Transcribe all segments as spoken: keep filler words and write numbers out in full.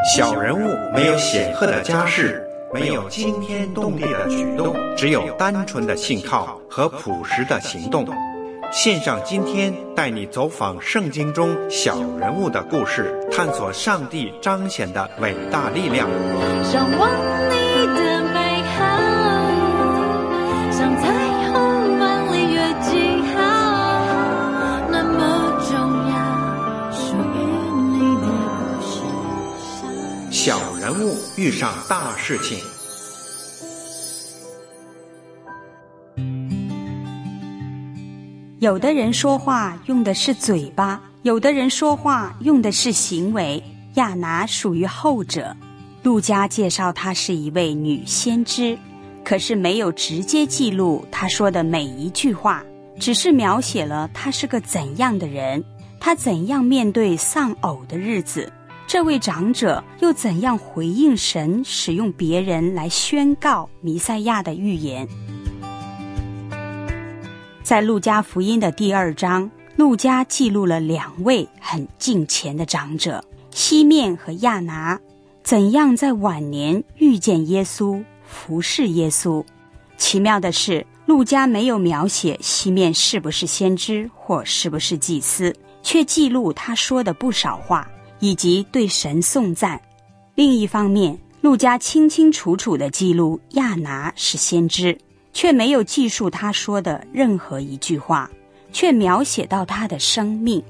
小人物没有显赫的家世，没有惊天动地的举动，只有单纯的信靠和朴实的行动。线上今天带你走访圣经中小人物的故事，探索上帝彰显的伟大力量。 向往你的美好，像彩虹万里越记号，那么重要，属于你的故事。 小人物遇上大事情。 有的人说话用的是嘴巴，有的人说话用的是行为。亚拿属于后者。路加介绍她是一位女先知，可是没有直接记录她说的每一句话，只是描写了她是个怎样的人，她怎样面对丧偶的日子，这位长者又怎样回应神使用别人来宣告弥赛亚的预言。在路加福音的第二章，路加记录了两位很敬虔的长者，西面和亚拿，怎样在晚年遇见耶稣，服侍耶稣。奇妙的是，路加没有描写西面是不是先知或是不是祭司，却记录他说的不少话，以及对神颂赞。另一方面，路加清清楚楚地记录亚拿是先知，却没有记述他说的任何一句话，却描写到他的生命。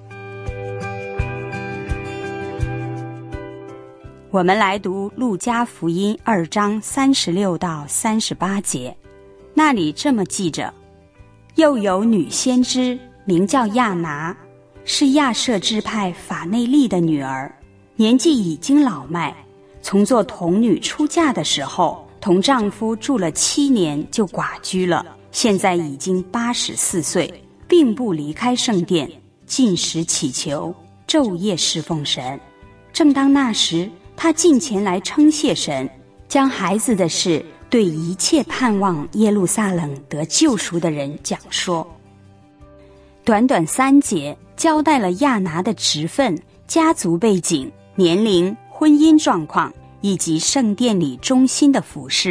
我们来读路加福音二章三十六到三十八节，那里这么记着：又有女先知名叫亚拿，是亚设支派法内利的女儿，年纪已经老迈，从做童女出嫁的时候，同丈夫住了七年就寡居了，现在已经八十四岁，并不离开圣殿，禁食祈求，昼夜侍奉神。正当那时，她近前来称谢神，将孩子的事对一切盼望耶路撒冷得救赎的人讲说。短短三节交代了亚拿的职分、家族背景、年龄、婚姻状况以及圣殿里忠心的服侍。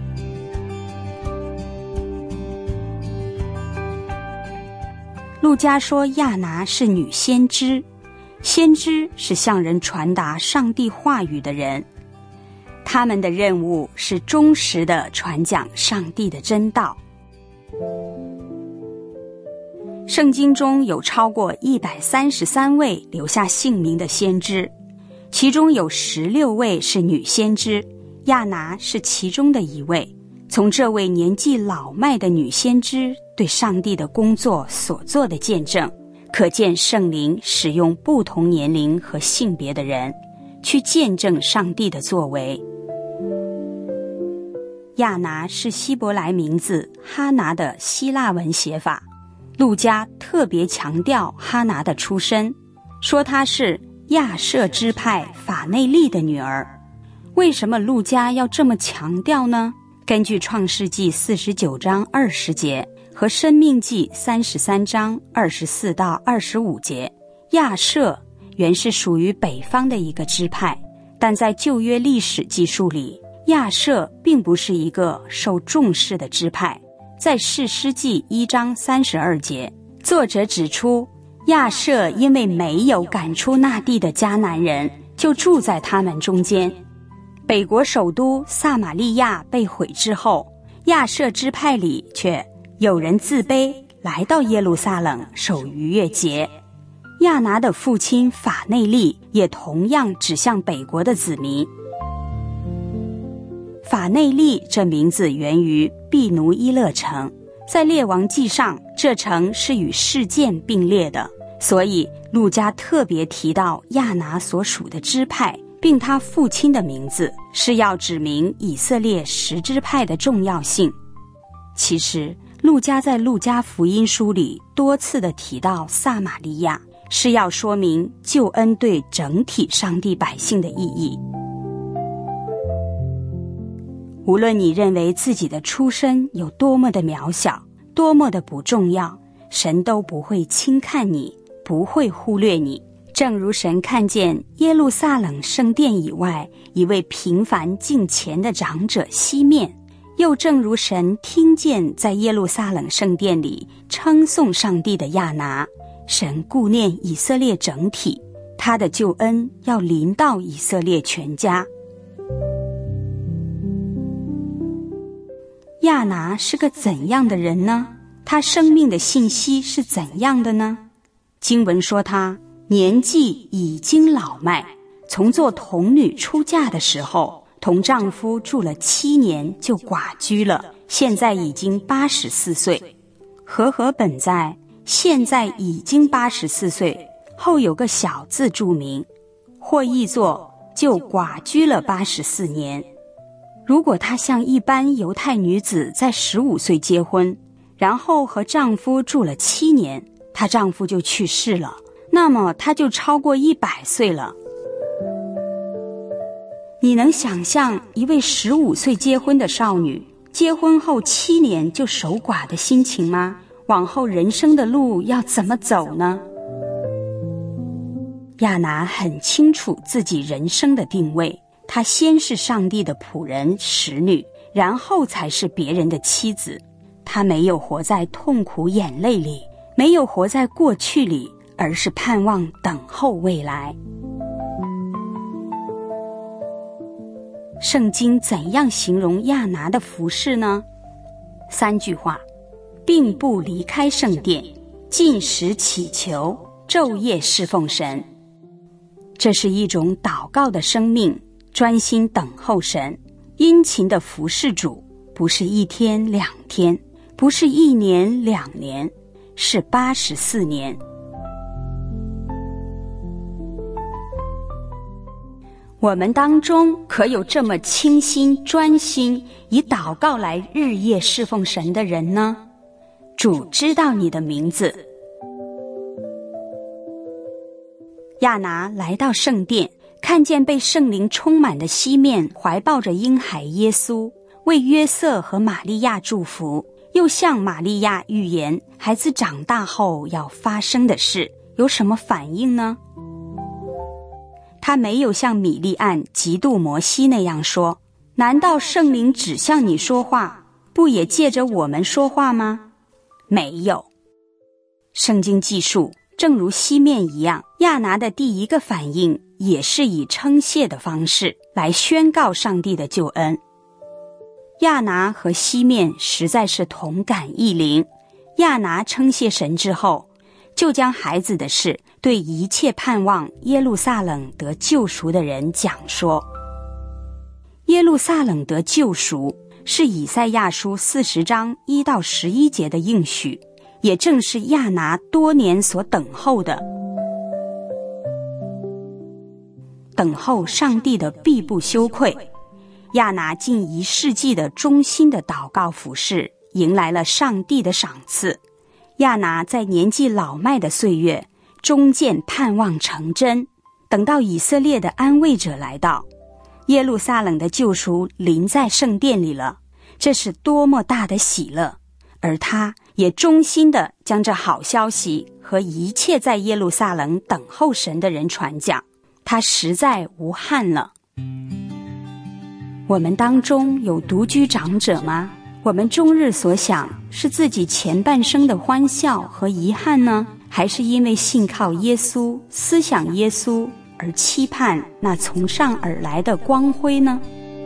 路加说亚拿是女先知，先知是向人传达上帝话语的人，他们的任务是忠实地传讲上帝的真道。圣经中有超过一百三十三位留下姓名的先知，其中有十六位是女先知，亚拿是其中的一位。从这位年纪老迈的女先知对上帝的工作所做的见证，可见圣灵使用不同年龄和性别的人去见证上帝的作为。亚拿是希伯来名字哈拿的希腊文写法，路加特别强调哈拿的出身，说她是亚设支派法内利的女儿。为什么路加要这么强调呢？根据创世纪四十九章二十节和申命记三十三章二十四到二十五节，亚设原是属于北方的一个支派，但在旧约历史记述里，亚设并不是一个受重视的支派。在士师记一章三十二节，作者指出亚设因为没有赶出那地的迦南人，就住在他们中间。北国首都撒玛利亚被毁之后，亚设支派里却有人自卑来到耶路撒冷守逾越节。亚拿的父亲法内利也同样指向北国的子民。法内利这名字源于毕努伊勒城，在列王记上这城是与示剑并列的，所以路加特别提到亚拿所属的支派，并他父亲的名字，是要指明以色列十支派的重要性。其实路加在路加福音书里多次地提到撒玛利亚，是要说明救恩对整体上帝百姓的意义。无论你认为自己的出身有多么的渺小，多么的不重要，神都不会轻看你，不会忽略你， 正如神看见耶路撒冷圣殿以外一位平凡敬虔的长者西面，又正如神听见在耶路撒冷圣殿里称颂上帝的亚拿，神顾念以色列整体，他的救恩要临到以色列全家。亚拿是个怎样的人呢？他生命的信息是怎样的呢？经文说他年纪已经老迈，从做童女出嫁的时候，同丈夫住了七年就寡居了，现在已经八十四岁。和合本在现在已经八十四岁，后有个小字注明，或译作就寡居了八十四年。如果她像一般犹太女子在十五岁结婚，然后和丈夫住了七年，她丈夫就去世了，那么她就超过一百岁了。你能想象一位十五岁结婚的少女，结婚后七年就守寡的心情吗？往后人生的路要怎么走呢？亚拿很清楚自己人生的定位，她先是上帝的仆人使女，然后才是别人的妻子。她没有活在痛苦眼泪里，没有活在过去里，而是盼望等候未来。圣经怎样形容亚拿的服事呢？三句话：并不离开圣殿，禁食祈求，昼夜侍奉神。这是一种祷告的生命，专心等候神，殷勤的服侍主，不是一天两天，不是一年两年，是八十四年。我们当中可有这么清心专心以祷告来日夜侍奉神的人呢？主知道你的名字。亚拿来到圣殿，看见被圣灵充满的西面怀抱着婴孩耶稣，为约瑟和玛利亚祝福，又向玛利亚预言孩子长大后要发生的事，有什么反应呢？他没有像米利暗嫉妒摩西那样说，难道圣灵只向你说话，不也借着我们说话吗？没有。圣经记述，正如西面一样，亚拿的第一个反应也是以称谢的方式来宣告上帝的救恩。亚拿和西面实在是同感异灵，亚拿称谢神之后，就将孩子的事对一切盼望耶路撒冷得救赎的人讲说。耶路撒冷得救赎是以赛亚书四十章一到十一节的应许，也正是亚拿多年所等候的。等候上帝的必不羞愧，亚拿近一世纪的忠心的祷告服事，迎来了上帝的赏赐。亚拿在年纪老迈的岁月，终见盼望成真。等到以色列的安慰者来到，耶路撒冷的救赎临在圣殿里了，这是多么大的喜乐！而他也忠心地将这好消息和一切在耶路撒冷等候神的人传讲，他实在无憾了。我们当中有独居长者吗？我们终日所想是自己前半生的欢笑和遗憾呢，还是因为信靠耶稣，思想耶稣而期盼那从上而来的光辉呢？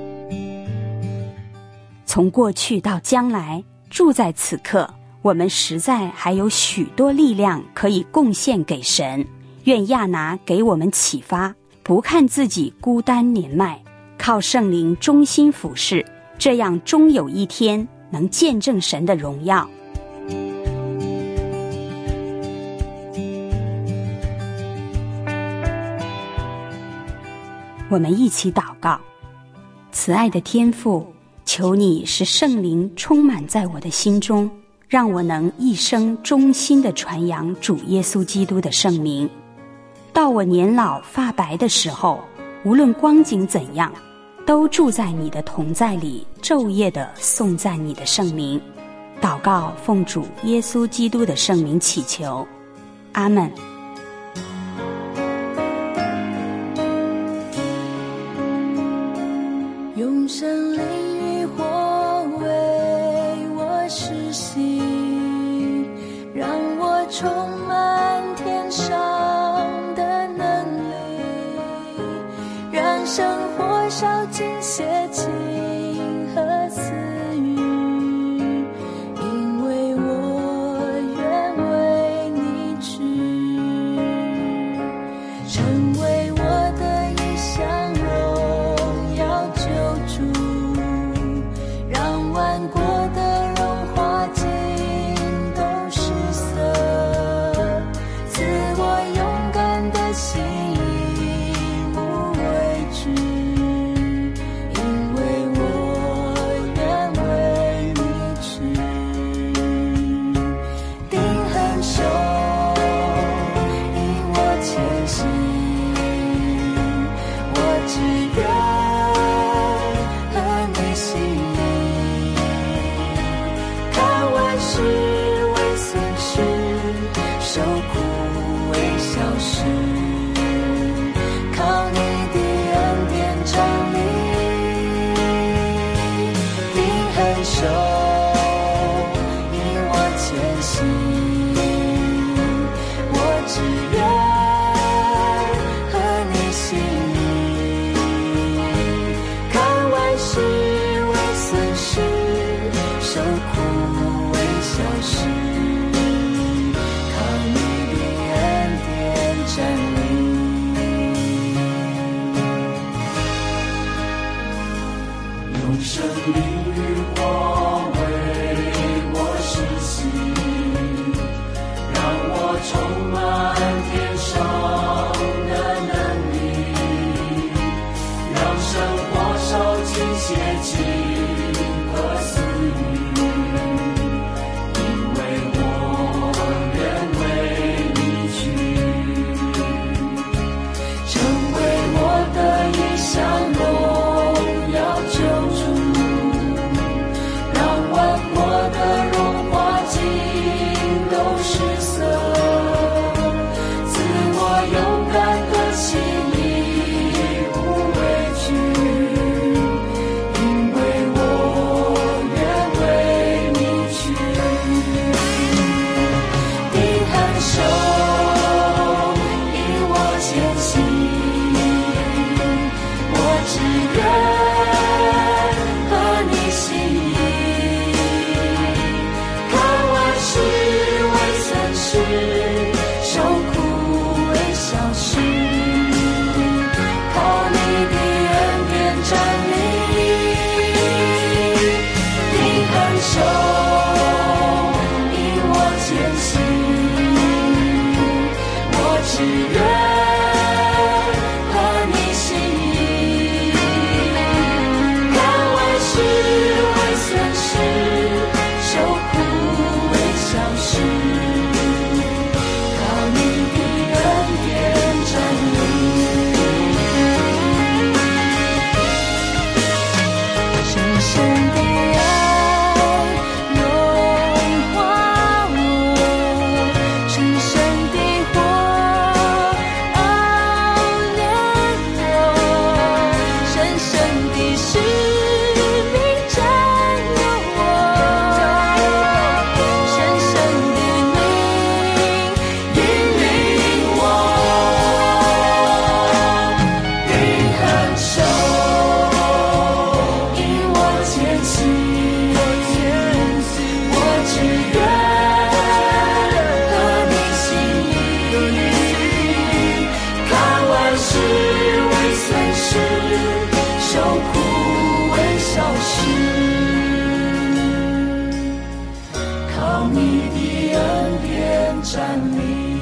从过去到将来，住在此刻，我们实在还有许多力量可以贡献给神。愿亚拿给我们启发，不看自己孤单年迈，靠圣灵忠心服侍，这样终有一天能见证神的荣耀。我们一起祷告。慈爱的天父，求你使圣灵充满在我的心中，让我能一生忠心地传扬主耶稣基督的圣名。到我年老发白的时候，无论光景怎样，都住在你的同在里，昼夜地颂赞你的圣名。祷告奉主耶稣基督的圣名祈求，阿们。 用生灵与火为我施洗，让我充满天上的能力，让生活烧尽邪情和私欲，因为我愿为你去，成为我的一项荣耀救主，让万国的荣华尽都失色，赐我勇敢的心，不畏惧，因为我愿为你去，定恒守，引我前行，我只愿和你心意，看万事为损失，受苦为小事，靠你的恩典站立，定恒守，引我前行，我只愿和你心意，看万事为损失，受苦为小事，靠你的恩典站立。 用生命与火为我施洗，让我充满天上的能力，让生活烧尽邪情和私欲，因为我愿为你去， 成为我的一项荣耀救主，让万国的荣华尽都失色，赐我勇敢的心意，不畏惧，因为我愿为你去，定恒守，引我前行，我只愿和你心意，看万事为损失，受苦为小事，靠你的恩典站立，定恒守，引我前行，我只愿和你心意，看万事为损失，受苦为小事，靠你的恩典站立，深深的爱融化我，深深的火熬炼我，深深的使命占有我，深深的灵引领我，定恒守，引我前行，我只愿和你心意，看万事为损失，受苦为小事，靠你的恩典站立。